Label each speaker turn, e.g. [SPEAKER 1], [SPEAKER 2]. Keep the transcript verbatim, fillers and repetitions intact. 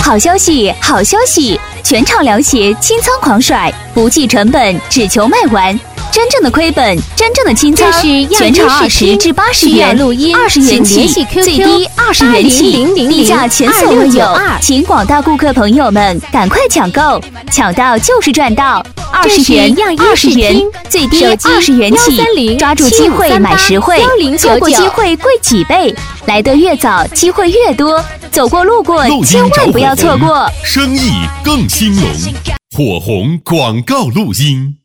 [SPEAKER 1] 好消息，好消息！全场凉鞋清仓狂甩，不计成本，只求卖完。真正的亏本，真正的清仓，全场二十至八十元，二十元起，最低二十元起，低价前所未有，请广大顾客朋友们赶快抢购，抢到就是赚到，二十元，二十元，最低二十元起，抓住机会买实惠，错过机会贵几倍，来得越早，机会越多，走过路过千万不要错过，
[SPEAKER 2] 生意更兴隆，火红广告录音。